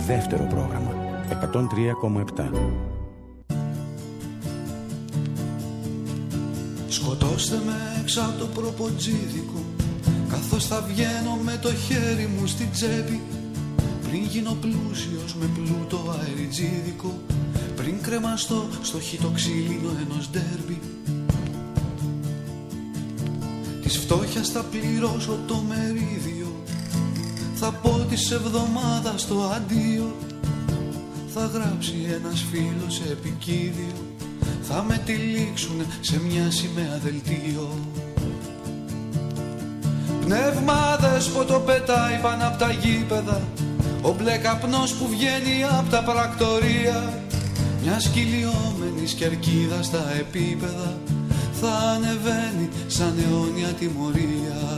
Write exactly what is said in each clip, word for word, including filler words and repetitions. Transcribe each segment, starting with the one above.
δεύτερο πρόγραμμα εκατόν τρία κόμμα επτά. Σκοτώστε με έξω από το προποτζίδικο, καθώς θα βγαίνω με το χέρι μου στην τσέπη. Πριν γίνω πλούσιος με πλούτο αεριτζίδικο, πριν κρεμαστώ στο χιτό ξύλινο ενός ντέρμπι. Της φτώχειας θα πληρώσω το μερίδιο, θα πω της εβδομάδας το αντίο. Θα γράψει ένας φίλος σε επικίδιο, θα με τυλίξουν σε μια σημαία δελτίο. Πνεύμα δέσποτο πετάει πάνω απ' τα γήπεδα, ο μπλε καπνός που βγαίνει απ' τα πρακτορία. Μια σκυλιόμενη κερκίδα στα επίπεδα θα ανεβαίνει σαν αιώνια τιμωρία.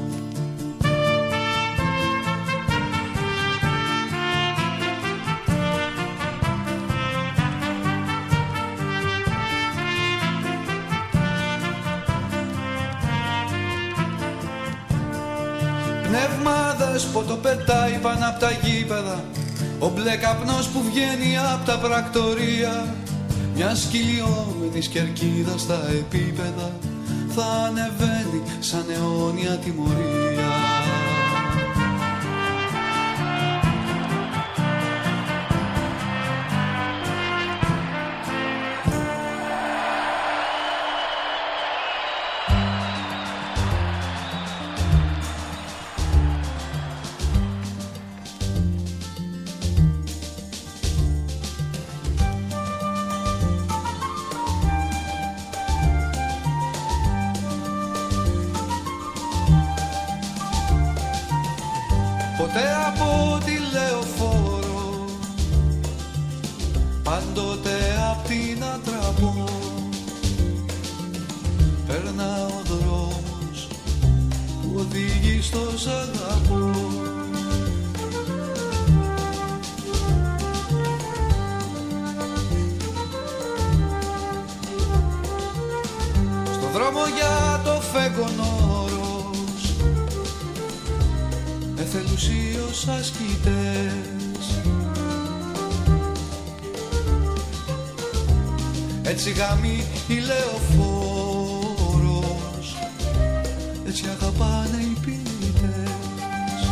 Πνεύμα δέσποτο πετάει πάνω απ' τα γήπεδα, ο μπλε καπνός που βγαίνει απ' τα πρακτορία. Μια σκυλιόμενη κερκίδα στα επίπεδα θα ανεβαίνει σαν αιώνια τιμωρία. Ποτέ από τη λεωφόρο, πάντοτε απ' την Ατραπό, περνά ο δρόμος που οδηγεί στο σ' αγαπώ. Στο δρόμο για το φεγγονόρος, εθελουσίως ασκητές, έτσι γαμεί η λεωφόρος, έτσι αγαπάνε οι ποιητές.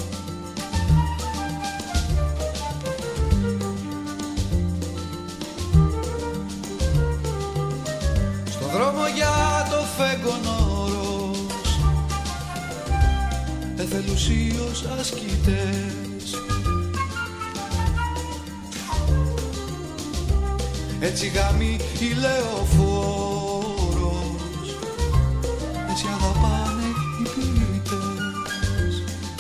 Στο δρόμο για το φεγγονόρος, εθελουσίως ασκητές, έτσι γαμεί η λεωφόρος, έτσι αγαπάνε οι ποιητές,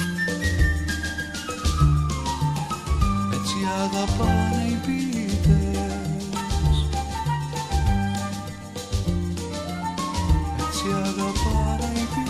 έτσι αγαπάνε οι ποιητές, έτσι αγαπάνε οι ποιητές.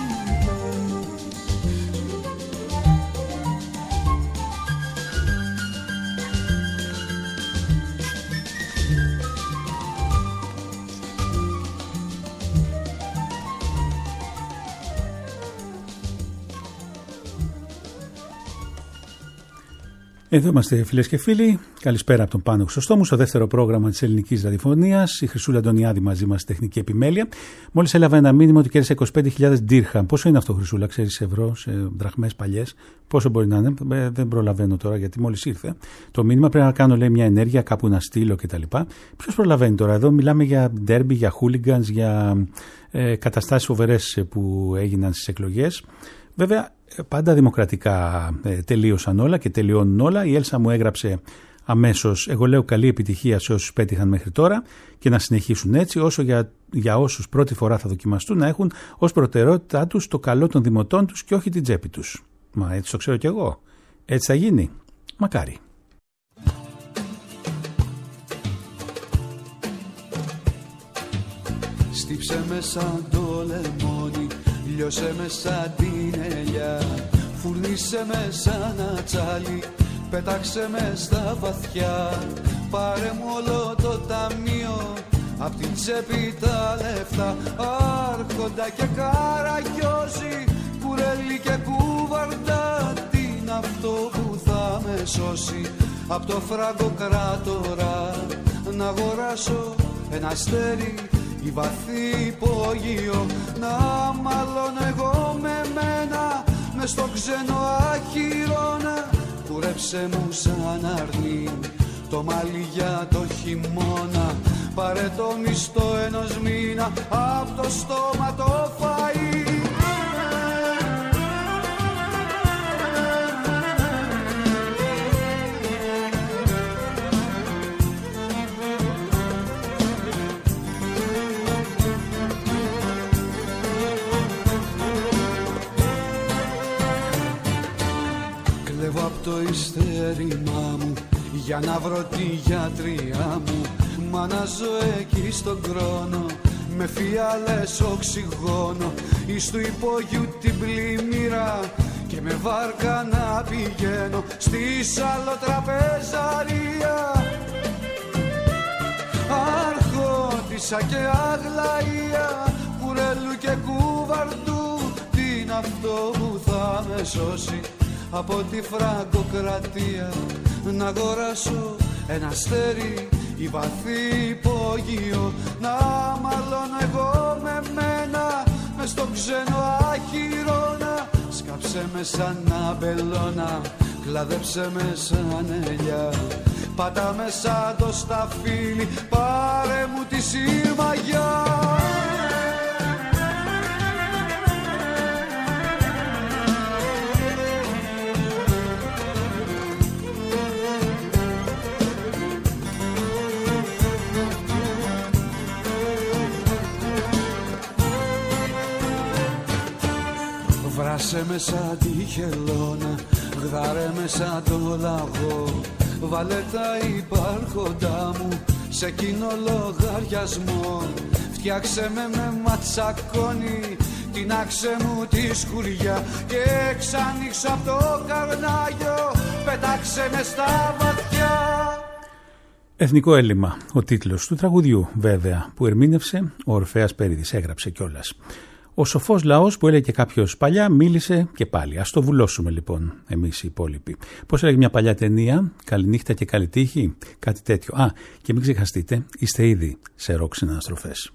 Εδώ είμαστε φίλες και φίλοι. Καλησπέρα από τον Πάνο Χρυσοστόμου στο δεύτερο πρόγραμμα της ελληνικής ραδιοφωνίας. Η Χρυσούλα Αντωνιάδη μαζί μας, τεχνική επιμέλεια. Μόλις έλαβα ένα μήνυμα ότι κέρδισε είκοσι πέντε χιλιάδες ντύρχαμ. Πόσο είναι αυτό, Χρυσούλα, ξέρεις, σε ευρώ, σε δραχμές παλιές? Πόσο μπορεί να είναι? Δεν προλαβαίνω τώρα γιατί μόλις ήρθε το μήνυμα. Πρέπει να κάνω, λέει, μια ενέργεια κάπου να στείλω κτλ. Ποιος προλαβαίνει τώρα? Εδώ μιλάμε για ντέρμπι, για χούλιγκανς, για ε, καταστάσεις φοβερές που έγιναν στις εκλογές. Βέβαια, πάντα δημοκρατικά ε, τελείωσαν όλα και τελειώνουν όλα. Η Έλσα μου έγραψε αμέσως, εγώ λέω καλή επιτυχία σε όσους πέτυχαν μέχρι τώρα και να συνεχίσουν έτσι, όσο για, για όσους πρώτη φορά θα δοκιμαστούν να έχουν ως προτεραιότητά τους το καλό των δημοτών τους και όχι την τσέπη τους. Μα έτσι το ξέρω κι εγώ. Έτσι θα γίνει. Μακάρι. Στύψε με σαν το λεμόνι, λιώσε με σαν την ελιά, φουρνίσε με σαν ατσάλι, πέταξε με στα βαθιά. Πάρε μου όλο το ταμείο, απ' την τσέπη τα λεφτά. Άρχοντα και καραγιόζη, κουρέλι και κουβαρντά, τι είναι αυτό που θα με σώσει? απ' το φραγκοκράτορα να αγοράσω ένα αστέρι ή βαθύ υπόγειο, να μάλλον εγώ με μένα μες στο ξένο αχυρώνα. Κουρέψε μου σαν αρνί το μαλλί για το χειμώνα, πάρε το μισθό ενός μήνα απ' το στόμα το φαΐ. Κλέβω απ' το ειστέρημά μου για να βρω τη γιατριά μου, μα να ζω εκεί στον χρόνο με φιάλες οξυγόνο, εις του υπόγειου την πλημμύρα και με βάρκα να πηγαίνω στη σαλοτραπεζαρία. Αρχόντισσα και Αγλαία, κουρέλου και κουβαρτού, τι είναι αυτό που θα με σώσει από τη φραγκοκρατία, να αγοράσω ένα αστέρι ή βαθύ υπόγειο, να μάλλον εγώ με μένα μες στο ξένο αχυρώνα. Σκάψε με σαν αμπελώνα, κλαδέψε με σαν ελιά, πάτα με σαν το σταφύλι, πάρε μου τη σύρμαγιά. Βράσε με σαν τη χελώνα, γδάρε με σαν το λαγό, βάλε τα υπάρχοντά μου σε κοινό λογαριασμό. Φτιάξε με με ματσακόνι, τινάξε μου τη σκουριά και ξανοίξω απ' το καρνάγιο, πετάξε με στα βαθιά. Εθνικό έλλειμμα, ο τίτλος του τραγουδιού βέβαια, που ερμήνευσε ο Ορφέας Πέριδης, έγραψε κιόλας. Ο σοφός λαός που έλεγε κάποιος παλιά μίλησε και πάλι. Ας το βουλώσουμε λοιπόν εμείς οι υπόλοιποι. Πώς έλεγε μια παλιά ταινία, καληνύχτα και καλή τύχη, κάτι τέτοιο. Α, και μην ξεχαστείτε, είστε ήδη σε ροκ συναναστροφές.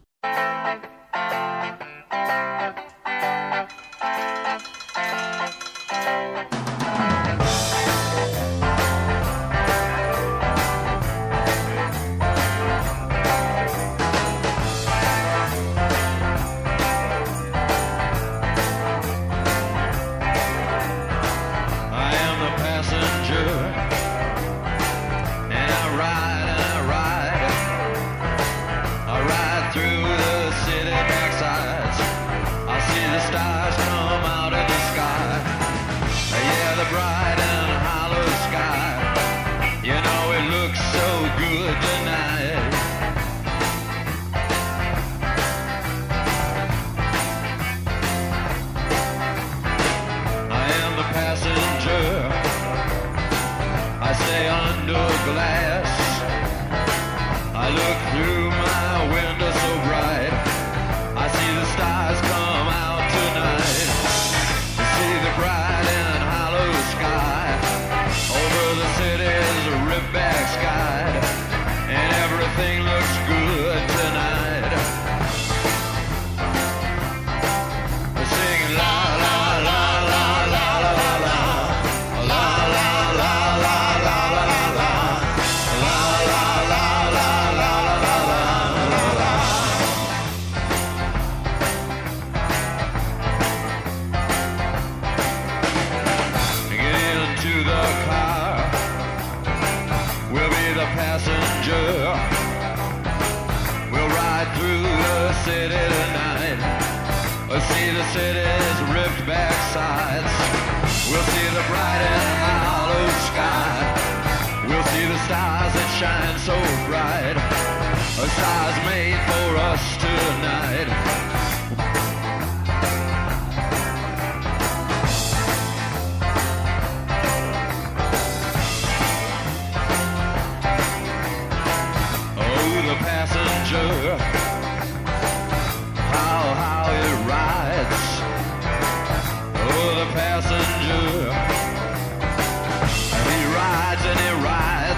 He rides and he rides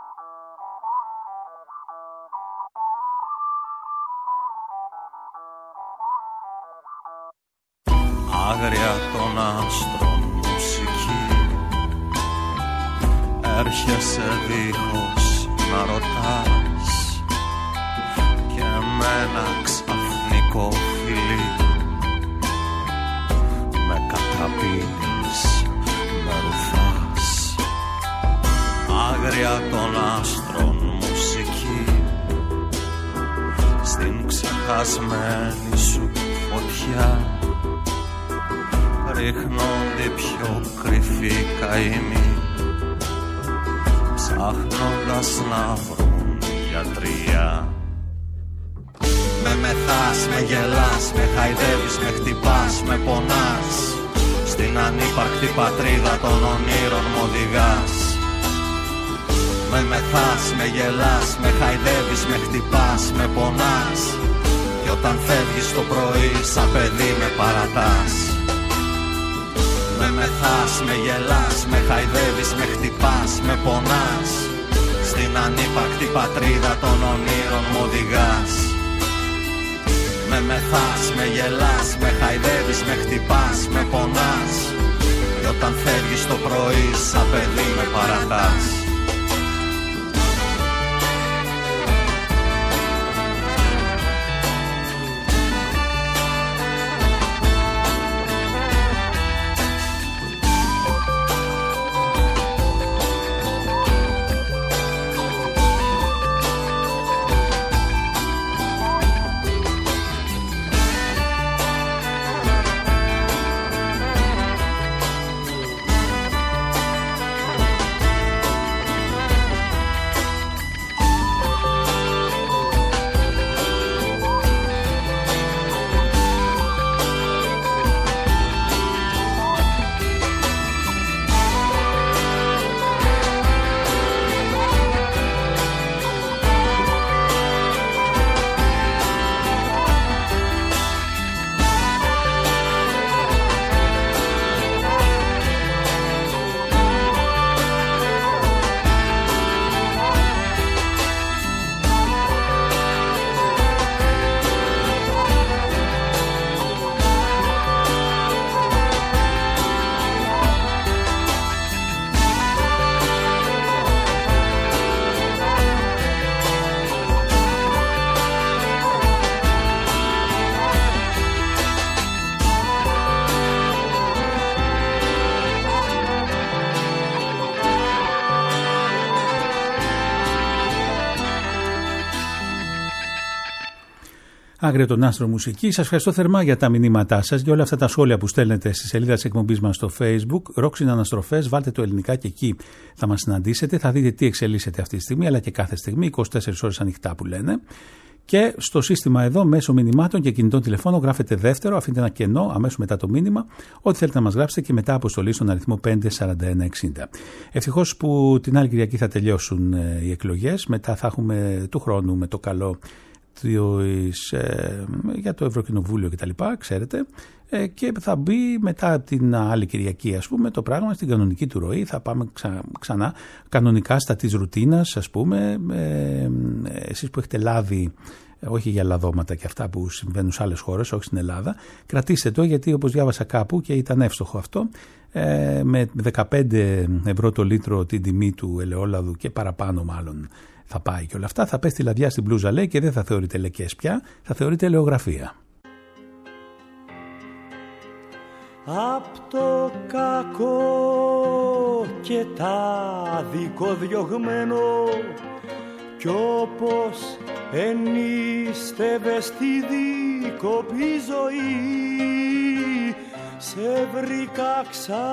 άγρια των άστρων μουσική. Έρχεσαι δίχως να ρωτάς και με ένα ξαφνικό φιλί με καταπίνεις, με ρουφάς. Άγρια των άστρων μουσική στην ξεχασμένη σου φωτιά ρίχνονται πιο κρυφοί καημοί ψάχνοντας να βρουν γιατριά. Με μεθάς, με γελάς, με χαϊδεύεις, με χτυπάς, με πονάς. Στην ανύπαρκτη πατρίδα των ονείρων μ' οδηγάς. Με μεθάς, με γελάς, με χαϊδεύεις, με χτυπάς, με πονάς. Κι όταν φεύγεις το πρωί σαν παιδί με παρατάς. Με μεθάς, με γελάς, με χαϊδεύεις, με χτυπάς, με πονάς. Στην ανύπαρκτη πατρίδα των ονείρων μ' οδηγάς. Με μεθάς, με γελάς, με χαϊδεύεις, με χτυπάς, με πονάς. Κι όταν φεύγεις το πρωί σαν παιδί με παρατάς. Άγριο τον Άστρο Μουσική. Σας ευχαριστώ θερμά για τα μηνύματά σας και όλα αυτά τα σχόλια που στέλνετε στη σελίδα της εκπομπής μας στο Facebook. Rock είναι αναστροφές, βάλτε το ελληνικά και εκεί θα μας συναντήσετε. Θα δείτε τι εξελίσσεται αυτή τη στιγμή, αλλά και κάθε στιγμή, είκοσι τέσσερις ώρες ανοιχτά που λένε. Και στο σύστημα εδώ, μέσω μηνυμάτων και κινητών τηλεφώνων, γράφετε δεύτερο, αφήνετε ένα κενό αμέσως μετά το μήνυμα, ό,τι θέλετε να μας γράψετε και μετά αποστολή στον αριθμό πέντε σαράντα ένα εξήντα. Ευτυχώς που την άλλη Κυριακή θα τελειώσουν ε, οι εκλογές, μετά θα έχουμε του χρόνου με το καλό της, ε, για το Ευρωκοινοβούλιο κτλ. Ξέρετε, ε, και θα μπει μετά την άλλη Κυριακή, ας πούμε, το πράγμα στην κανονική του ροή. Θα πάμε ξα, ξανά κανονικά στα της ρουτίνας, ας πούμε. Ε, εσείς που έχετε λάβει, όχι για λαδώματα και αυτά που συμβαίνουν σε άλλες χώρες, όχι στην Ελλάδα, κρατήστε το, γιατί όπως διάβασα κάπου και ήταν εύστοχο αυτό, ε, με δεκαπέντε ευρώ το λίτρο την τιμή του ελαιόλαδου και παραπάνω μάλλον θα πάει και όλα αυτά, θα πέσει τη λαδιά στην μπλούζα, λέει, και δεν θα θεωρείται λεκές πια, θα θεωρείται ελαιογραφία. Απ' το κακό και τα δικοδιωγμένο κι όπως ενίστευες στη δίκοπη ζωή, σε βρήκα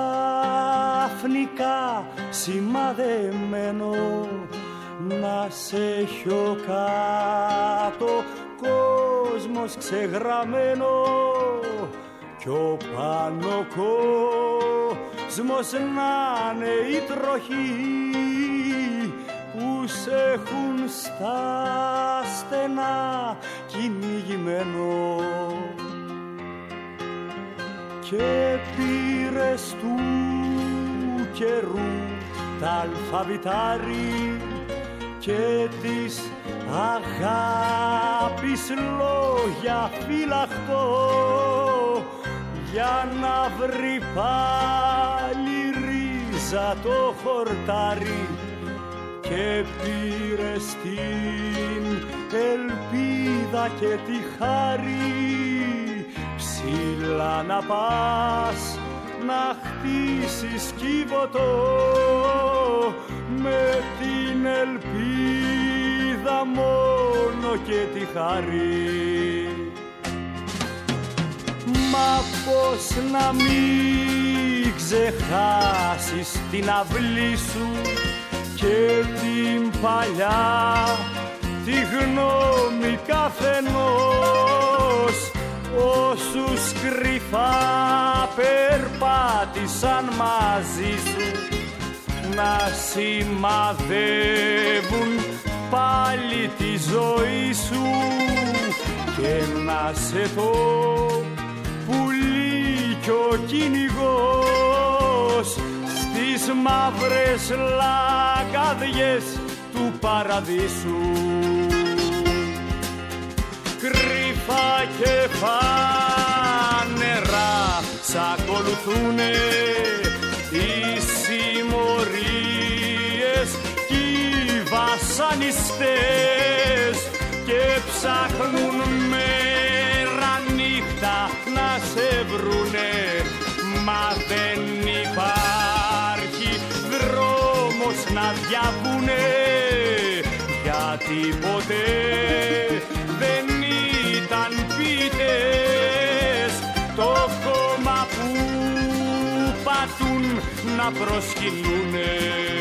ξαφνικά σημαδεμένο να σε έχω κάτω, κόσμος ξεγραμμένο κι ο πάνω κόσμος να είναι η τροχή που σε έχουν στα στενά κυνηγημένο. Και πήρες του καιρού τα αλφαβητάρι και της αγάπης λόγια φυλαχτώ, για να βρει πάλι ρίζα το χορτάρι και πήρε στην ελπίδα και τη χάρη ψηλά να πας να χτίσεις κύβωτο με την ελπίδα μόνο και τη χάρη. Μα πώς να μην ξεχάσεις την αυλή σου και την παλιά τη γνώμη καθενός όσους κρυφά περπάτησαν μαζί σου να σημαδεύουν πάλι τη ζωή σου και να σε το πουλί κι ο κυνηγός στις μαύρες λαγκαδιές του παραδείσου. Κρυφά και φανερά σ' ακολουθούνε οι συμμορίες κι οι βασανιστές και ψάχνουν μέρα νύχτα να σε βρουνε, μα δεν υπάρχει δρόμος να διαβούνε γιατί ποτέ δεν ήταν ποιητές το κόμμα που πατούν να προσκυνούνε.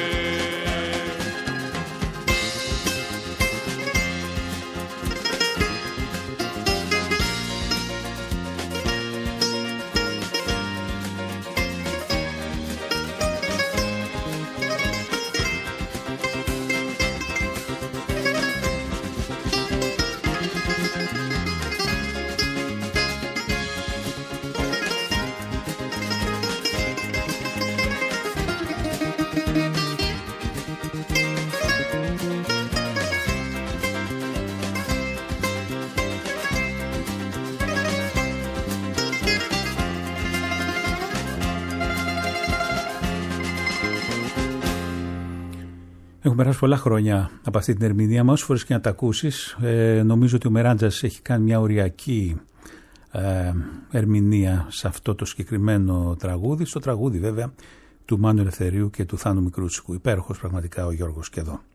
Έχουν περάσει πολλά χρόνια από αυτή την ερμηνεία μας, όσες φορές και να τα ακούσεις. Ε, νομίζω ότι ο Μεράντζας έχει κάνει μια οριακή ε, ερμηνεία σε αυτό το συγκεκριμένο τραγούδι, στο τραγούδι βέβαια του Μάνου Ελευθερίου και του Θάνου Μικρούτσικου. Υπέροχος πραγματικά ο Γιώργος και εδώ.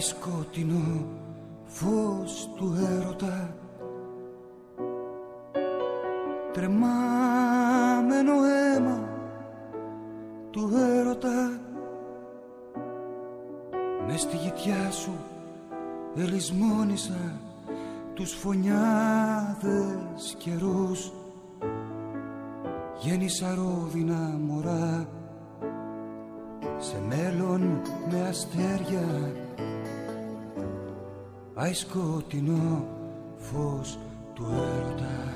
Άι σκοτεινό φως του έρωτα, τρεμάμενο αίμα του έρωτα, μες στη γητιά σου ελισμόνισα τους φωνιάδες καιρούς. Γέννησα ρόδινα μωρά σε μέλλον με αστέρια. Άι σκοτεινό φως του έρωτα.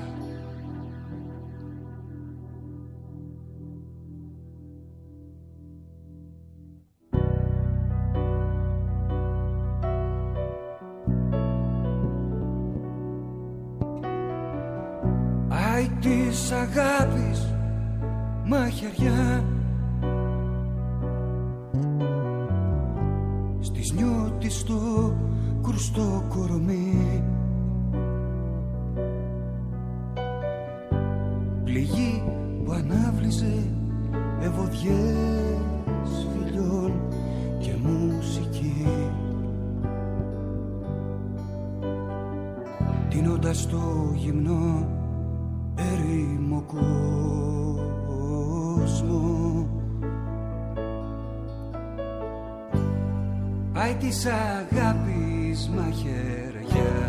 Άι της αγάπης μαχαιριά, στις νιώτης το κρουστό κορμί, πληγή που ανάβλησε ευωδιές φιλιών και μουσική, τίνοντας το γυμνό ερήμο κόσμο. Άι της αγάπης μαχαιριά.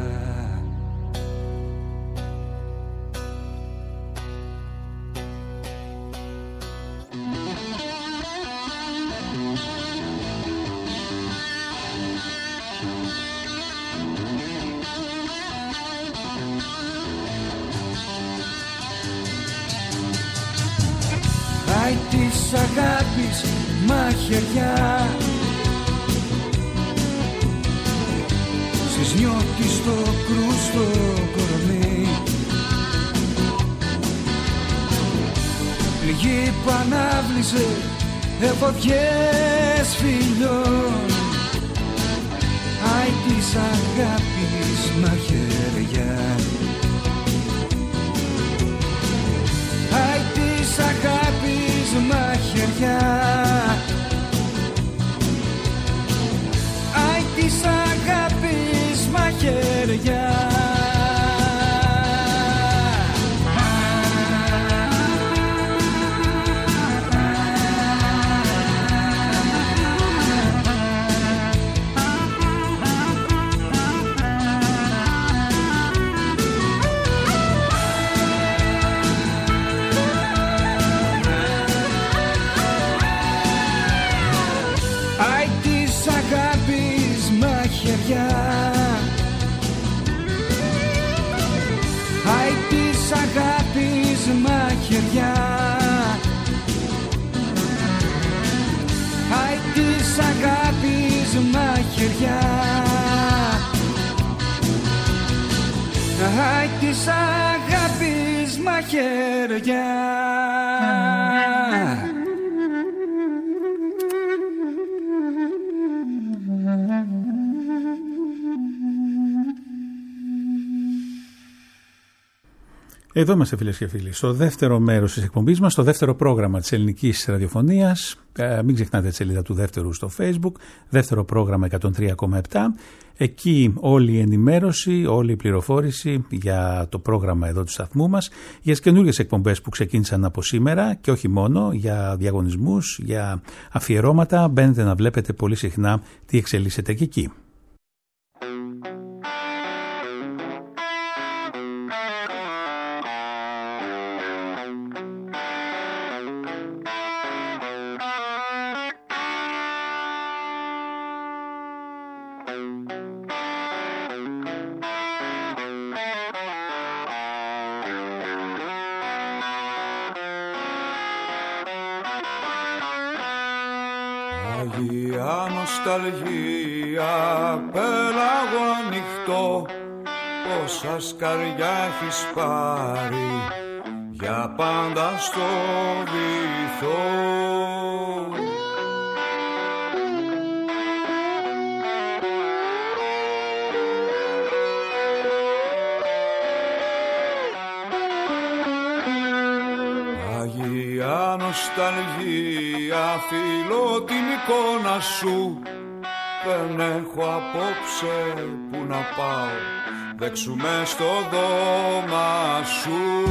Άι της αγάπης μαχαιριά, στις νιώτης το κρούστο κορμί, πληγή που ανάβλησε εφοδιές φιλιών. Άι της αγάπης μαχαιριά. Άι της αγάπης μαχαιριά. Άι της αγάπης μαχαιριά. Άι της αγάπης μαχαιριά. Άι της αγάπης μαχαιριά. Άι της αγάπης μαχαιριά. Εδώ είμαστε, φίλες και φίλοι, στο δεύτερο μέρος της εκπομπής μας, στο δεύτερο πρόγραμμα της ελληνικής ραδιοφωνίας. Ε, μην ξεχνάτε τη σελίδα του δεύτερου στο Facebook, δεύτερο πρόγραμμα εκατόν τρία κόμμα επτά. Εκεί όλη η ενημέρωση, όλη η πληροφόρηση για το πρόγραμμα εδώ του σταθμού μας, για τις καινούργιες εκπομπές που ξεκίνησαν από σήμερα και όχι μόνο, για διαγωνισμούς, για αφιερώματα. Μπαίνετε να βλέπετε πολύ συχνά τι εξελίσσεται και εκεί. Αγία νοσταλγία, πέλαγο ανοιχτό, πόσα σκαριά έχεις πάρει για πάντα στο βυθό. Αγία νοσταλγία, φιλώ την εικόνα σου Δεν έχω απόψε που να πάω, δέξουμε στο δώμα σου.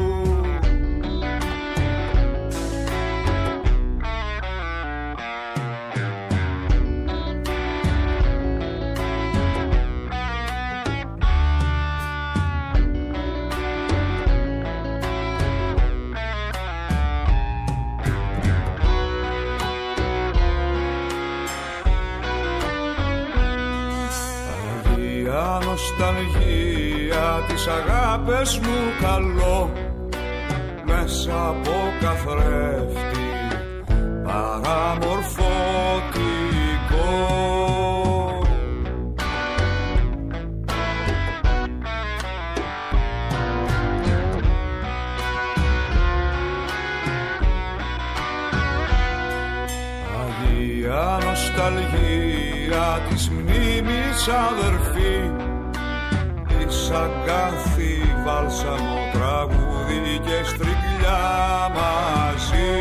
Νοσταλγία τις αγάπες μου καλώ, μέσα από καθρέφτη παραμορφωτικό. Αγία νοσταλγία της μνήμης αδερφή, της αγκάθι βάλσαμο τραγούδι και στριγλιά μαζί.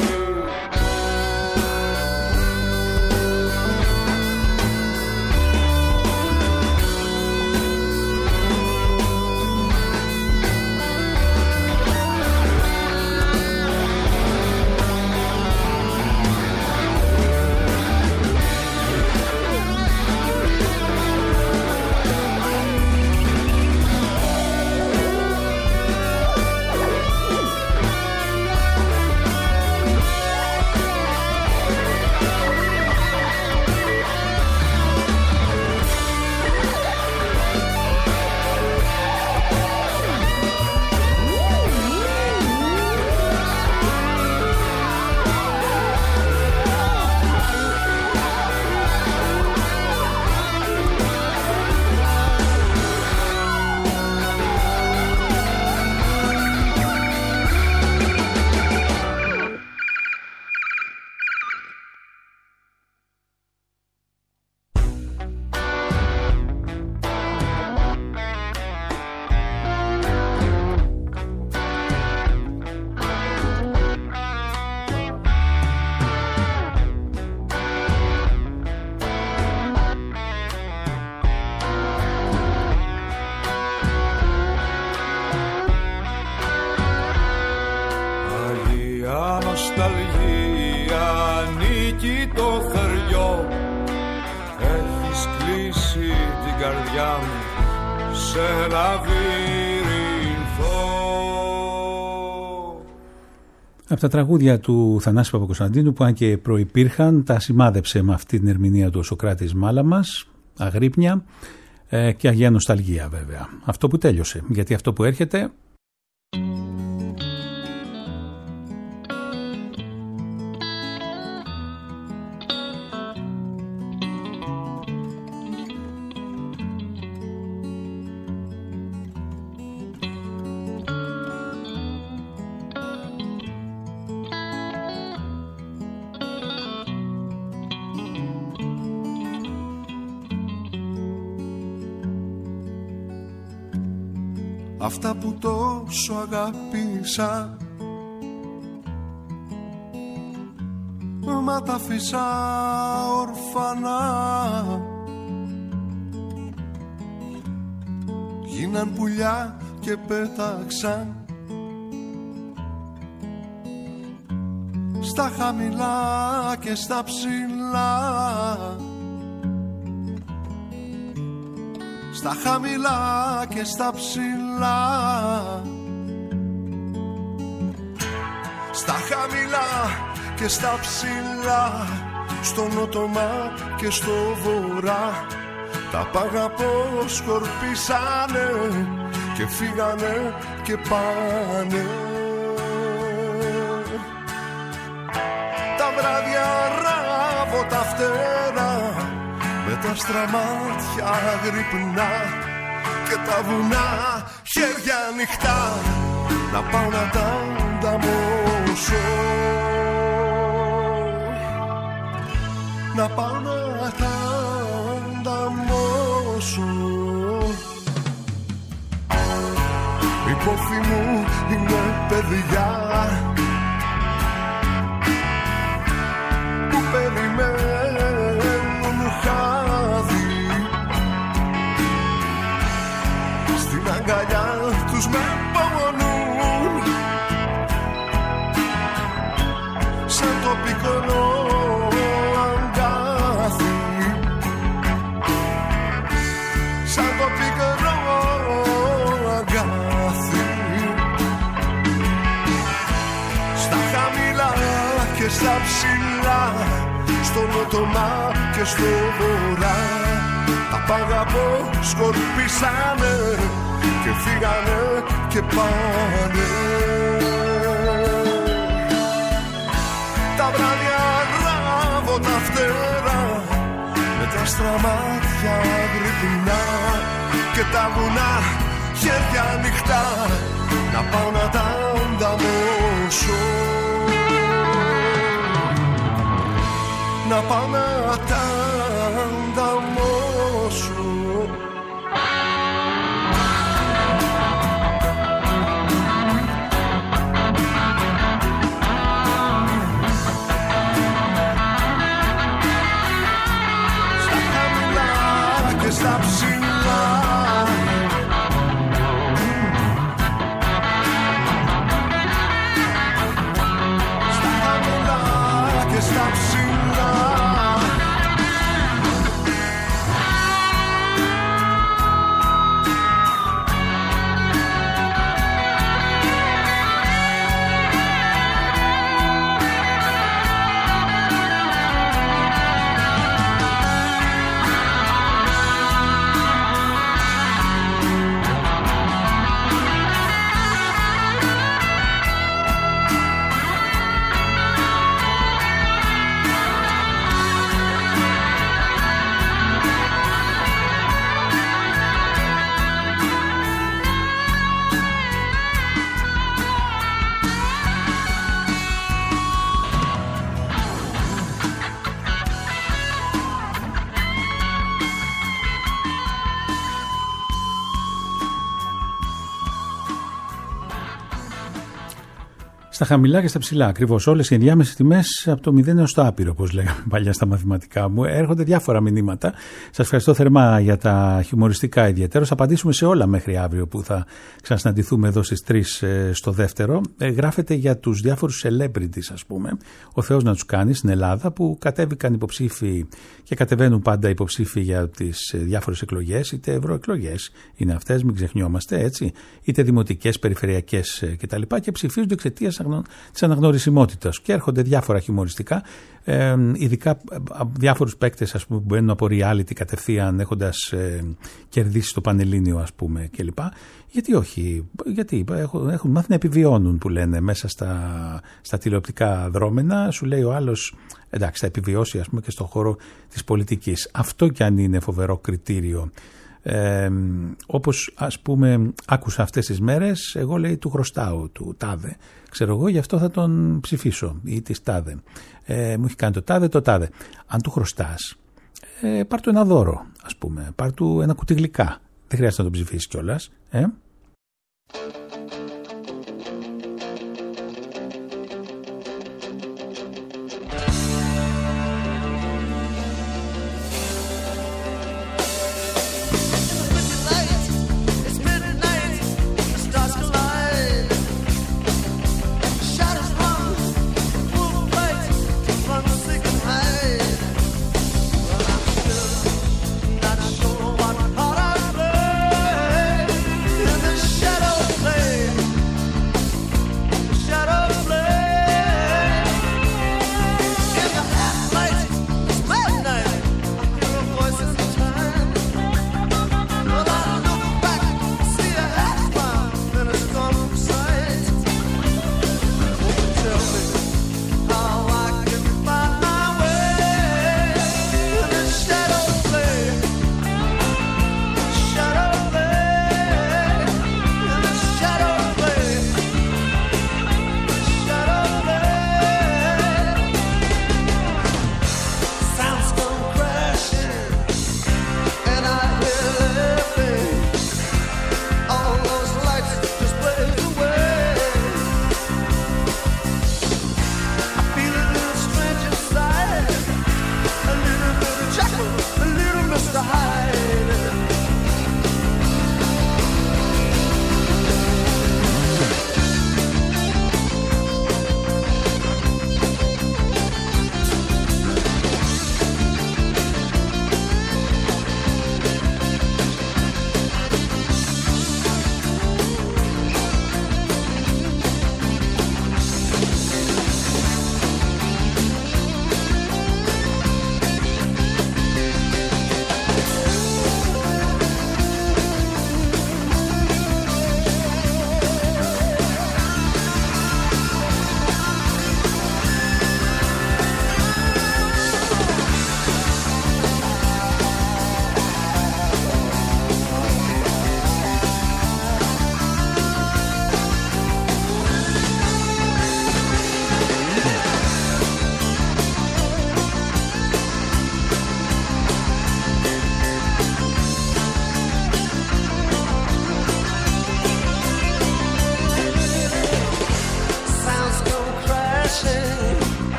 Νοσταλγία νίκη το θεριό, έχεις κλείσει την καρδιά μου σε λαβύρινθο. Από τα τραγούδια του Θανάση Παπακοσταντίνου, που αν και προϋπήρχαν, τα σημάδεψε με αυτή την ερμηνεία του ο Σωκράτης Μάλαμας, Αγρύπνια ε, και Αγία Νοσταλγία βέβαια. Αυτό που τέλειωσε, γιατί αυτό που έρχεται... Αυτά που τόσο αγάπησα, μα τα αφήσα ορφανά. Γίναν πουλιά και πέταξαν στα χαμηλά και στα ψηλά. Στα χαμηλά και στα ψηλά. Στα χαμηλά και στα ψηλά. Στο νότομα και στο βορρά. Τα παγαπώ σκορπίσανε και φύγανε και πάνε. Τα βράδια ράβω τα φτερά με τα στραμάτια γρυπνά και τα βουνά χέρια ανοιχτά, να πάω να τα ανταμώσω, να πάω να τα ανταμώσω. Οι πόθοι μου είναι παιδιά που περιμένουν χάρη Νότονα και στο βορρά. Τα παγαπώ σκορπίσανε και φύγανε και πάνε. Τα βράδια ράβω τα φτερά με τα στραμάτια γρυπνά και τα βουνά χέρια ανοιχτά να πάω να τα ανταμώσω. Να πάω να τα ανταμώσω. Στα χαμηλά και στα ψηλά, στα χαμηλά και στα ψηλά. Στα χαμηλά και στα ψηλά, ακριβώς. Όλες οι ενδιάμεσες τιμές από το μηδέν έως το άπειρο, όπως λέγαμε παλιά στα μαθηματικά μου. Έρχονται διάφορα μηνύματα. Σας ευχαριστώ θερμά για τα χιουμοριστικά ιδιαίτερα. Θα απαντήσουμε σε όλα μέχρι αύριο που θα ξανασυναντηθούμε εδώ στις τρεις στο δεύτερο. Ε, γράφεται για τους διάφορους celebrities, ας πούμε. Ο Θεός να τους κάνει στην Ελλάδα, που κατέβηκαν υποψήφοι και κατεβαίνουν πάντα υποψήφοι για τις διάφορες εκλογές, είτε ευρωεκλογές είναι αυτές, μην ξεχνιόμαστε, έτσι, είτε δημοτικές, περιφερειακές κτλ. Και, και ψηφίζονται εξαιτίας της αναγνωρισιμότητας. Και έρχονται διάφορα χιουμοριστικά, ε, ειδικά διάφορους παίκτες, ας πούμε, που μπαίνουν από reality κατευθείαν, έχοντας ε, κερδίσει το Πανελλήνιο, ας πούμε, κλπ. Γιατί όχι, γιατί έχουν μάθει να επιβιώνουν, που λένε, μέσα στα, στα τηλεοπτικά δρόμενα. Σου λέει ο άλλος, εντάξει, θα επιβιώσει, ας πούμε, και στον χώρο της πολιτικής. Αυτό κι αν είναι φοβερό κριτήριο. Ε, όπως, ας πούμε, άκουσα αυτές τις μέρες, εγώ, λέει, του χρωστάω, του τάδε, ξέρω εγώ, γι' αυτό θα τον ψηφίσω, ή της τάδε, ε, μου έχει κάνει το τάδε, το τάδε. Αν του χρωστάς, ε, πάρ' του ένα δώρο, ας πούμε, πάρ' του ένα κουτί γλυκά, δεν χρειάζεται να τον ψηφίσεις κιόλας, ε. Shadow play.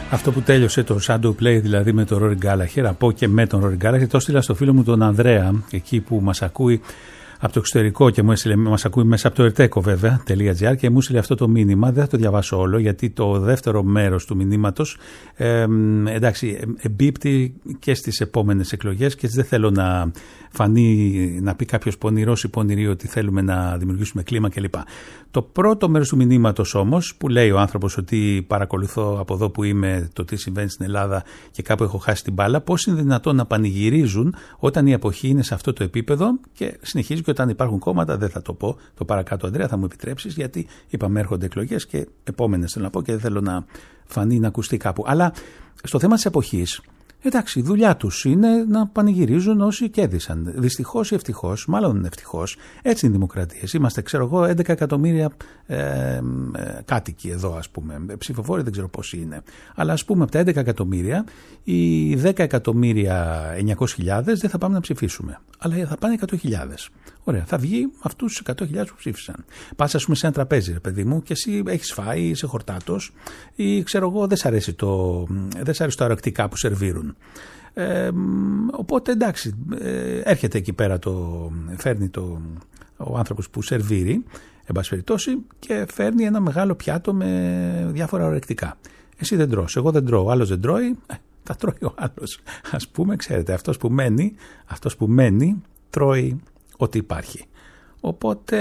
Αυτό που τέλειωσε το Shadow Play, δηλαδή με τον Rory Gallagher, από και με τον Rory Gallagher, το έστειλα στο φίλο μου τον Ανδρέα, εκεί που μας ακούει από το εξωτερικό και μου έστειλε, μας ακούει μέσα από το ερτέκο βέβαια, .gr, και μου έστειλε αυτό το μήνυμα. Δεν θα το διαβάσω όλο, γιατί το δεύτερο μέρος του μηνύματος ε, εντάξει, εμπίπτει και στις επόμενες εκλογές και δεν θέλω να φανεί, να πει κάποιος πονηρός ή πονηρή ότι θέλουμε να δημιουργήσουμε κλίμα κλπ. Το πρώτο μέρος του μηνύματος όμως, που λέει ο άνθρωπος ότι παρακολουθώ από εδώ που είμαι το τι συμβαίνει στην Ελλάδα και κάπου έχω χάσει την μπάλα, πώς είναι δυνατόν να πανηγυρίζουν όταν η εποχή είναι σε αυτό το επίπεδο, και συνεχίζει και όταν υπάρχουν κόμματα, δεν θα το πω το παρακάτω, Ανδρέα, θα μου επιτρέψεις, γιατί είπαμε έρχονται εκλογές και επόμενες θέλω να πω και δεν θέλω να φανεί να ακουστεί κάπου. Αλλά στο θέμα της εποχής, εντάξει, η δουλειά τους είναι να πανηγυρίζουν όσοι κέρδισαν. Δυστυχώς ή ευτυχώς, μάλλον ευτυχώς, έτσι είναι οι δημοκρατίες. Είμαστε, ξέρω εγώ, έντεκα εκατομμύρια ε, ε, κάτοικοι εδώ, ας πούμε. Ψηφοφόροι δεν ξέρω πόσοι είναι. Αλλά ας πούμε από τα έντεκα εκατομμύρια, οι δέκα εκατομμύρια εννιακόσιες χιλιάδες δεν θα πάμε να ψηφίσουμε. Αλλά θα πάνε εκατό χιλιάδες. Ωραία, θα βγει αυτούς τους εκατό χιλιάδες που ψήφισαν. Πας, ας πούμε, σε ένα τραπέζι, ρε παιδί μου, και εσύ έχεις φάει, είσαι χορτάτος, ή ξέρω εγώ, δεν σ' αρέσει το, δεν σ' αρέσει το αρακτικά που σερβίρουν. Ε, οπότε εντάξει, ε, έρχεται εκεί πέρα, το, φέρνει το, ο άνθρωπος που σερβίρει, εν πάση περιπτώσει, και φέρνει ένα μεγάλο πιάτο με διάφορα ορεκτικά. Εσύ δεν τρως, εγώ δεν τρώω, ο άλλος δεν τρώει, ε, θα τρώει ο άλλος. Ας πούμε, ξέρετε, αυτός που μένει, αυτός που μένει τρώει ό,τι υπάρχει. Οπότε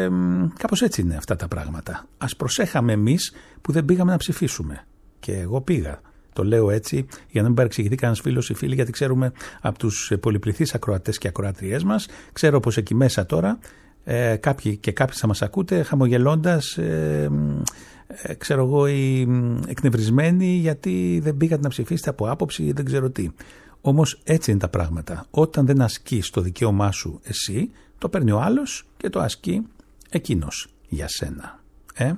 κάπως έτσι είναι αυτά τα πράγματα. Ας προσέχαμε εμείς που δεν πήγαμε να ψηφίσουμε. Και εγώ πήγα. Το λέω έτσι για να μην παρεξηγηθεί κανένας φίλος ή φίλη, γιατί ξέρουμε από τους πολυπληθείς ακροατές και ακροατριές μας, ξέρω πως εκεί μέσα τώρα ε, κάποιοι και κάποιοι θα μας ακούτε χαμογελώντας, ε, ε, ξέρω εγώ, οι εκνευρισμένοι γιατί δεν πήγατε να ψηφίσετε από άποψη ή δεν ξέρω τι. Όμως έτσι είναι τα πράγματα. Όταν δεν ασκείς το δικαίωμά σου εσύ, το παίρνει ο άλλος και το ασκεί εκείνος για σένα. Ε?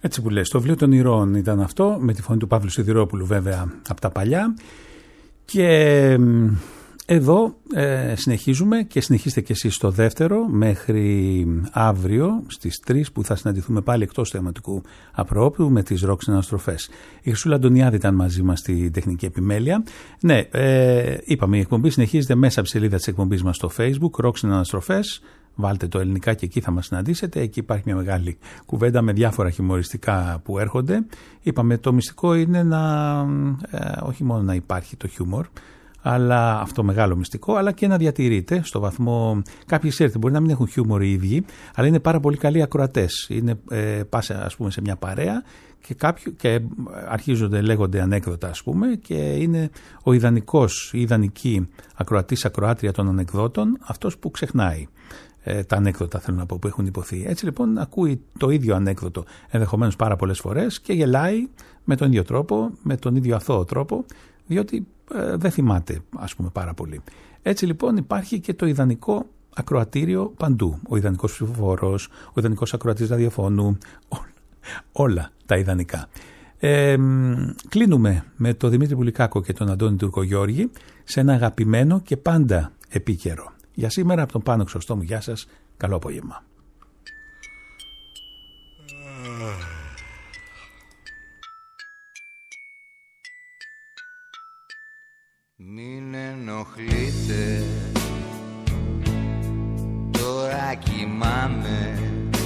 Έτσι που λες, το βιβλίο των ηρώων ήταν αυτό, με τη φωνή του Παύλου Σιδηρόπουλου βέβαια από τα παλιά. Και εδώ ε, συνεχίζουμε και συνεχίστε και εσείς στο δεύτερο μέχρι αύριο στις τρεις που θα συναντηθούμε πάλι εκτός θεματικού απρόπτου με τις ροκ συναναστροφές. Η Χρυσούλα Αντωνιάδη ήταν μαζί μας στη τεχνική επιμέλεια. Ναι, ε, είπαμε η εκπομπή συνεχίζεται μέσα από τη σελίδα της εκπομπής μας στο Facebook, ροκ συναναστροφές. Βάλτε το ελληνικά και εκεί θα μας συναντήσετε. Εκεί υπάρχει μια μεγάλη κουβέντα με διάφορα χιουμοριστικά που έρχονται. Είπαμε το μυστικό είναι να ε, όχι μόνο να υπάρχει το χιούμορ, αλλά αυτό μεγάλο μυστικό, αλλά και να διατηρείται στο βαθμό. Κάποιοι ξέρετε, μπορεί να μην έχουν χιούμορ οι ίδιοι, αλλά είναι πάρα πολύ καλοί ακροατές. Είναι, ε, πας ας πούμε σε μια παρέα και, κάποιο, και αρχίζονται, λέγονται ανέκδοτα ας πούμε, και είναι ο ιδανικός, η ιδανική ακροατής, ακροάτρια των ανεκδότων, αυτός που ξεχνάει ε, τα ανέκδοτα, θέλω να πω, που έχουν υποθεί. Έτσι λοιπόν ακούει το ίδιο ανέκδοτο ενδεχομένως πάρα πολλές φορές και γελάει με τον ίδιο τρόπο, με τον ίδιο αθώο τρόπο, διότι ε, δεν θυμάται ας πούμε πάρα πολύ. Έτσι λοιπόν υπάρχει και το ιδανικό ακροατήριο παντού. Ο ιδανικός ψηφοφόρος, ο ιδανικός ακροατής ραδιοφώνου, όλα, όλα τα ιδανικά. Ε, κλείνουμε με τον Δημήτρη Πουλικάκο και τον Αντώνη Τουρκογιώργη σε ένα αγαπημένο και πάντα επίκαιρο. Για σήμερα από τον Πάνο Χρυσοστόμου, γεια σας, καλό απόγευμα. Μην ενοχλείτε, τώρα κοιμάμαι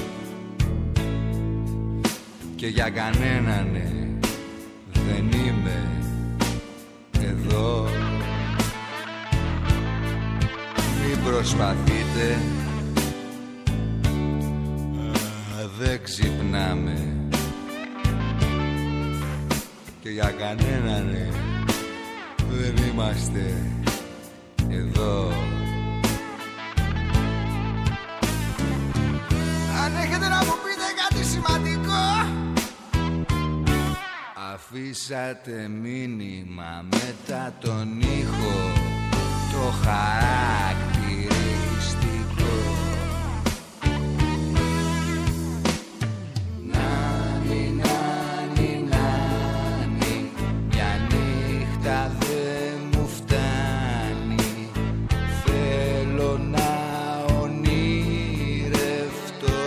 και για κανέναν δεν είμαι εδώ. Μην προσπαθείτε, δεν ξυπνάμε και για κανέναν δεν είμαστε εδώ. Αν έχετε να μου πείτε κάτι σημαντικό, αφήσατε μήνυμα μετά τον ήχο, το χαρακτηριστικό. Νάνι, νάνι, νάνι, μια νύχτα δεν μου φτάνει, θέλω να ονειρευτώ.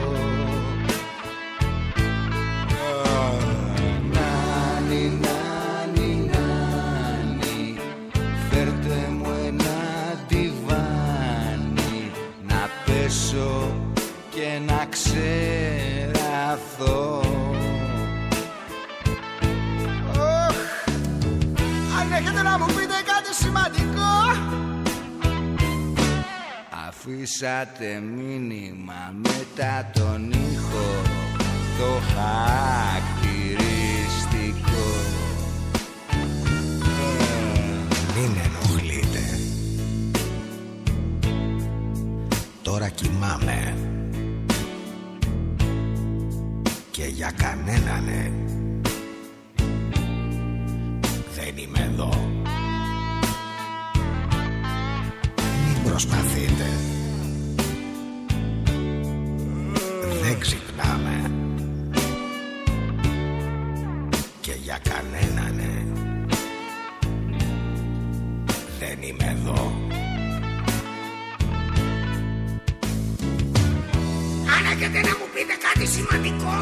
Νάνι, νάνι, νάνι, φέρτε μου ένα ντιβάνι, να πέσω και να ξεραθώ. Αν έχετε να μου πείτε κάτι σημαντικό, αφήσατε μήνυμα μετά τον ήχο, το χαρακτηριστικό. Μην ενοχλείτε, τώρα κοιμάμαι και για κανέναν δεν είμαι εδώ. Μην προσπαθείτε, δεν ξυπνάμε και για κανέναν δεν είμαι εδώ. Αν έχετε να μου πείτε κάτι σημαντικό,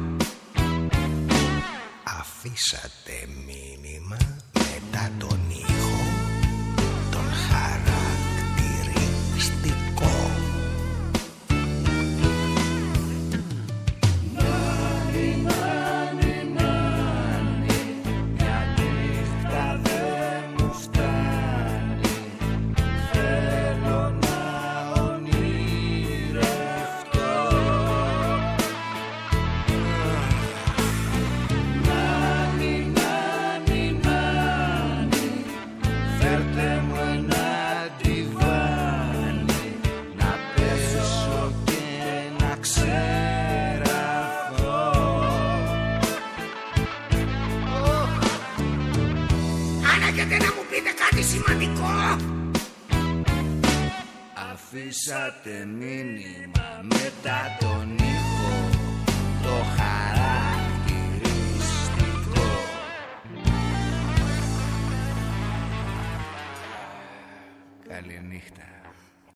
αφήσατε μήνυμα μετά τον ήχο, τον χαρακτηριστικό. Νάνι, νάνι, νάνι, μια νύχτα δεν μου φτάνει, θέλω να ονειρευτώ. Νάνι, νάνι, νάνι, φέρτε μου ένα ντιβάνι, να πέσω και να ξεραθώ. αν έχετε να μου πείτε κάτι σημαντικό, Αφήσατε μήνυμα μετά τον ήχο, το χαρακτηριστικό. Καληνύχτα.